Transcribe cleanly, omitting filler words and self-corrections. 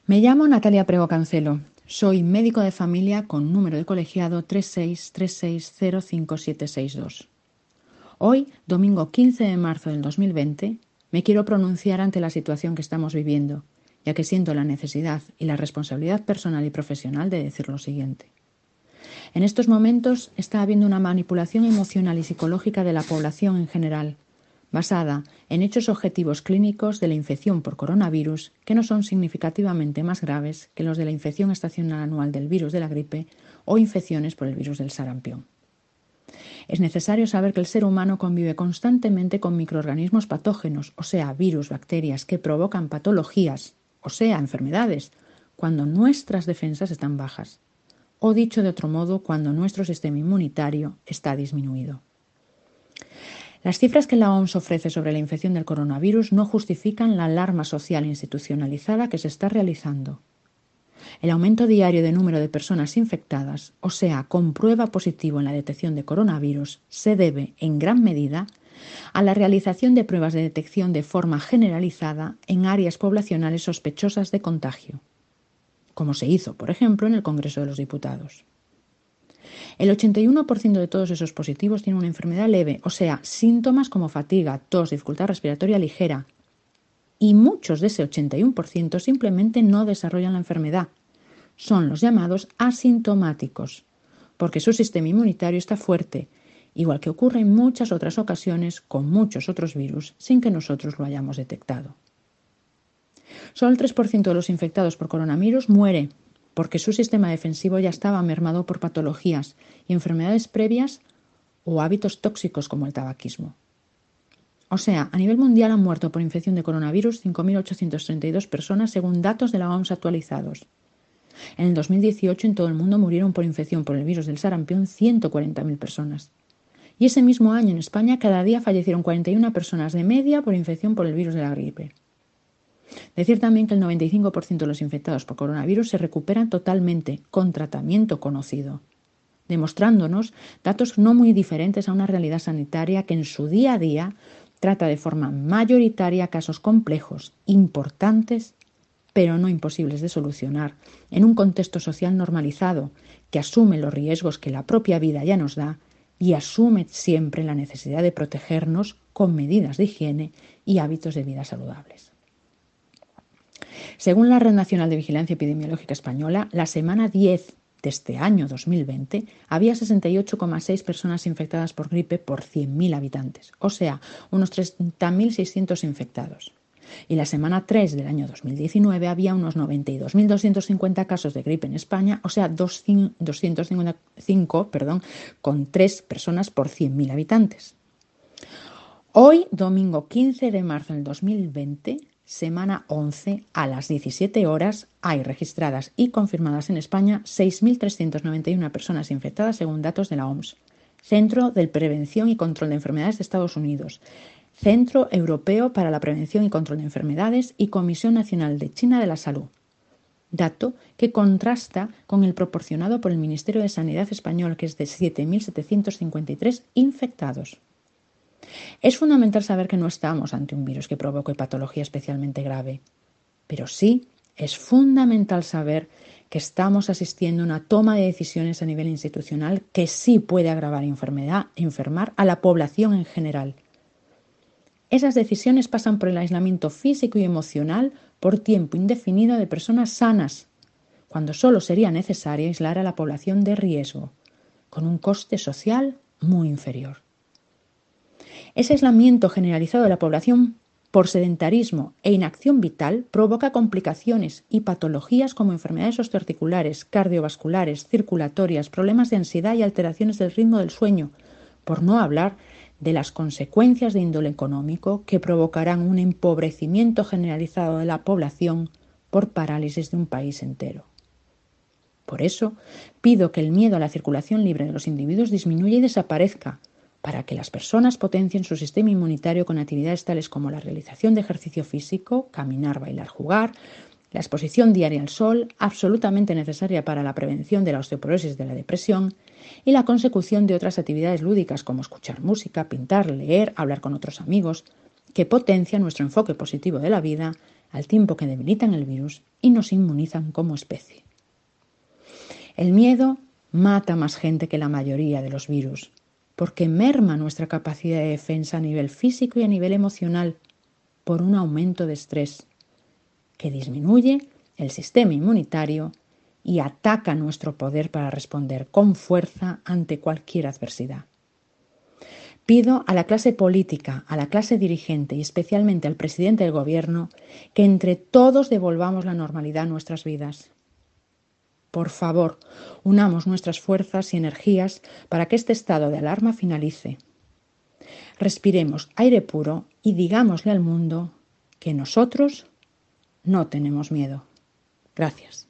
Me llamo Natalia Prego Cancelo. Soy médico de familia con número de colegiado 3636057762. Hoy, domingo 15 de marzo del 2020, me quiero pronunciar ante la situación que estamos viviendo, ya que siento la necesidad y la responsabilidad personal y profesional de decir lo siguiente. En estos momentos está habiendo una manipulación emocional y psicológica de la población en general, basada en hechos objetivos clínicos de la infección por coronavirus que no son significativamente más graves que los de la infección estacional anual del virus de la gripe o infecciones por el virus del sarampión. Es necesario saber que el ser humano convive constantemente con microorganismos patógenos, o sea, virus, bacterias, que provocan patologías, o sea, enfermedades, cuando nuestras defensas están bajas, o dicho de otro modo, cuando nuestro sistema inmunitario está disminuido. Las cifras que la OMS ofrece sobre la infección del coronavirus no justifican la alarma social institucionalizada que se está realizando. El aumento diario de número de personas infectadas, o sea, con prueba positivo en la detección de coronavirus, se debe, en gran medida, a la realización de pruebas de detección de forma generalizada en áreas poblacionales sospechosas de contagio, como se hizo, por ejemplo, en el Congreso de los Diputados. El 81% de todos esos positivos tienen una enfermedad leve, o sea, síntomas como fatiga, tos, dificultad respiratoria ligera. Y muchos de ese 81% simplemente no desarrollan la enfermedad. Son los llamados asintomáticos, porque su sistema inmunitario está fuerte, igual que ocurre en muchas otras ocasiones con muchos otros virus sin que nosotros lo hayamos detectado. Solo el 3% de los infectados por coronavirus muere, porque su sistema defensivo ya estaba mermado por patologías y enfermedades previas o hábitos tóxicos como el tabaquismo. O sea, a nivel mundial han muerto por infección de coronavirus 5.832 personas según datos de la OMS actualizados. En el 2018 en todo el mundo murieron por infección por el virus del sarampión 140.000 personas. Y ese mismo año en España cada día fallecieron 41 personas de media por infección por el virus de la gripe. Decir también que el 95% de los infectados por coronavirus se recuperan totalmente con tratamiento conocido, demostrándonos datos no muy diferentes a una realidad sanitaria que en su día a día trata de forma mayoritaria casos complejos, importantes, pero no imposibles de solucionar, en un contexto social normalizado que asume los riesgos que la propia vida ya nos da y asume siempre la necesidad de protegernos con medidas de higiene y hábitos de vida saludables. Según la Red Nacional de Vigilancia Epidemiológica Española, la semana 10 de este año 2020 había 68,6 personas infectadas por gripe por 100.000 habitantes, o sea, unos 30.600 infectados. Y la semana 3 del año 2019 había unos 92.250 casos de gripe en España, o sea, 255, con 3 personas por 100.000 habitantes. Hoy, domingo 15 de marzo del 2020, semana 11, a las 17 horas, hay registradas y confirmadas en España 6.391 personas infectadas según datos de la OMS, Centro de Prevención y Control de Enfermedades de Estados Unidos, Centro Europeo para la Prevención y Control de Enfermedades y Comisión Nacional de China de la Salud. Dato que contrasta con el proporcionado por el Ministerio de Sanidad español, que es de 7.753 infectados. Es fundamental saber que no estamos ante un virus que provoque patología especialmente grave, pero sí es fundamental saber que estamos asistiendo a una toma de decisiones a nivel institucional que sí puede agravar y enfermar a la población en general. Esas decisiones pasan por el aislamiento físico y emocional por tiempo indefinido de personas sanas, cuando solo sería necesario aislar a la población de riesgo, con un coste social muy inferior. Ese aislamiento generalizado de la población por sedentarismo e inacción vital provoca complicaciones y patologías como enfermedades osteoarticulares, cardiovasculares, circulatorias, problemas de ansiedad y alteraciones del ritmo del sueño, por no hablar de las consecuencias de índole económico que provocarán un empobrecimiento generalizado de la población por parálisis de un país entero. Por eso, pido que el miedo a la circulación libre de los individuos disminuya y desaparezca, para que las personas potencien su sistema inmunitario con actividades tales como la realización de ejercicio físico, caminar, bailar, jugar, la exposición diaria al sol, absolutamente necesaria para la prevención de la osteoporosis y de la depresión, y la consecución de otras actividades lúdicas como escuchar música, pintar, leer, hablar con otros amigos, que potencian nuestro enfoque positivo de la vida al tiempo que debilitan el virus y nos inmunizan como especie. El miedo mata más gente que la mayoría de los virus, porque merma nuestra capacidad de defensa a nivel físico y a nivel emocional por un aumento de estrés, que disminuye el sistema inmunitario y ataca nuestro poder para responder con fuerza ante cualquier adversidad. Pido a la clase política, a la clase dirigente y especialmente al presidente del gobierno que entre todos devolvamos la normalidad a nuestras vidas. Por favor, unamos nuestras fuerzas y energías para que este estado de alarma finalice. Respiremos aire puro y digámosle al mundo que nosotros no tenemos miedo. Gracias.